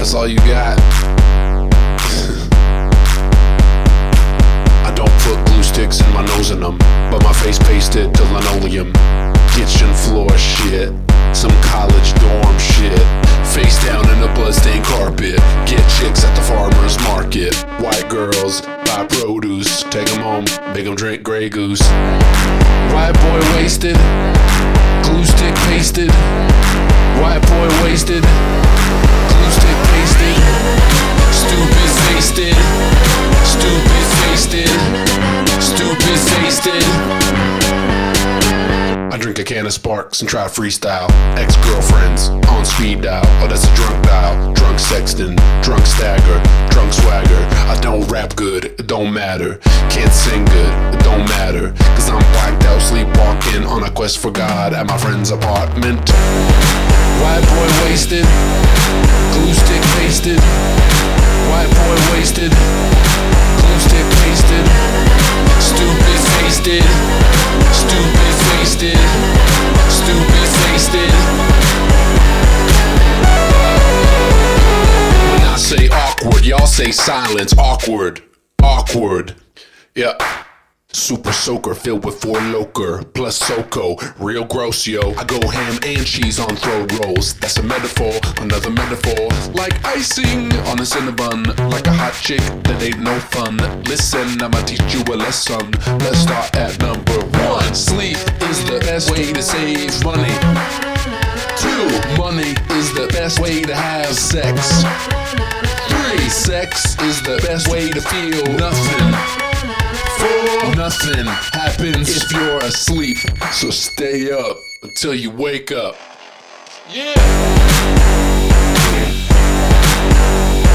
That's all you got. I don't put glue sticks in my nose in them, but my face pasted to linoleum. Kitchen floor shit, some college dorm shit. Face down in a bloodstained carpet. Get chicks at the farmer's market. White girls buy produce, take them home, make them drink Grey Goose. White boy wasted, glue stick pasted. White boy wasted, glue stick pasted. Stupid pasted, stupid pasted, stupid pasted. I drink a can of Sparks and try freestyle. Ex-girlfriends on speed dial. Oh, that's a drunk dial. Drunk sexting, drunk stagger, drunk swagger. I don't rap good, it don't matter. Can't sing good, it don't matter. Cause I'm blacked out, sleepwalking on a quest for God at my friend's apartment. White boy wasted, glue stick pasted. White boy wasted, glue stick pasted. Stupid pasted, stupid pasted, stupid pasted. When I say awkward, y'all say silence. Awkward, awkward. Yeah. Super soaker filled with Four Loker plus Soko, real gross yo. I go ham and cheese on throw rolls. That's a metaphor, another metaphor. Like icing on a cinnabon, like a hot chick that ain't no fun. Listen, I'ma teach you a lesson. Let's start at number 1. Sleep is the best way to save money. 2. Money is the best way to have sex. 3. Sex is the best way to feel nothing. 4. Nothing happens if you're asleep. So stay up until you wake up. Yeah!